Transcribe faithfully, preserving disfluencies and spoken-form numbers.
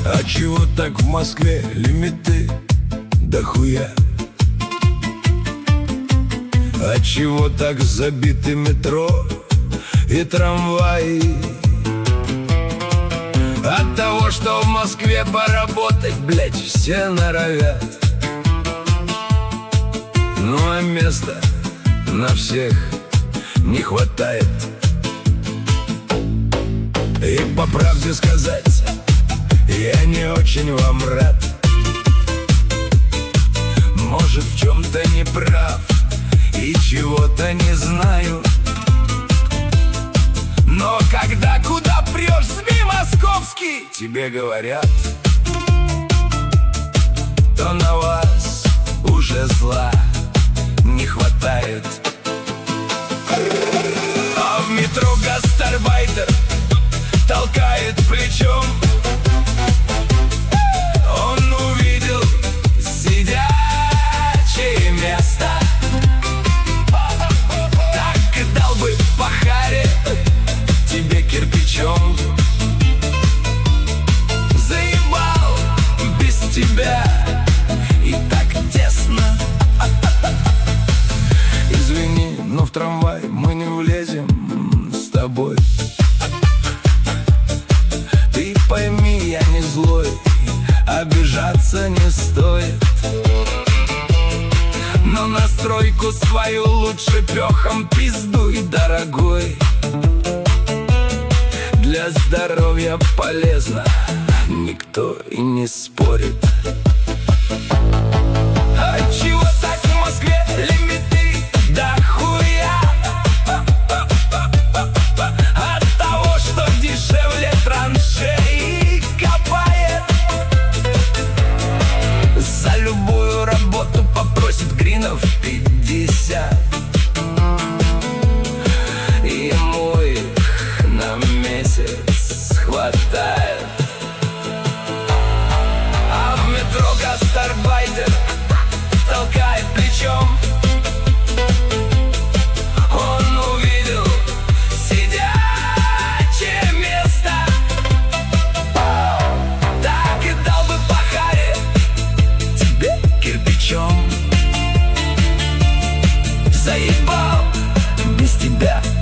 А чего так в Москве лимиты дохуя? А чего так забиты метро и трамваи? От того, что в Москве поработать, блять, все норовят. Ну а места на всех не хватает. И по правде сказать, я не очень вам рад. Может, в чем-то не прав и чего-то не знаю. Но когда куда прешь, СМИ московский тебе говорят, то на вас уже зла не хватает. А в метро гастарбайтер толкает плечом. Он увидел сидячее место, так и дал бы по харе тебе кирпичом. Заебал без тебя и так тесно. Извини, но в трамвай мы не влезем с тобой. Ты пойми, я не злой, обижаться не стоит. Но настройку свою лучше пехом пиздуй, дорогой. Для здоровья полезно, никто и не спорит. А чего так в Москве лимиты дохуя? От того, что дешевле траншеи копает. За любую работу попросит гринов пятьдесят. Ему их на месяц хватает. А в метро гастарбайтер толкает плечом. Он увидел сидячее место, так и дал бы по харе тебе кирпичом. Заебал без тебя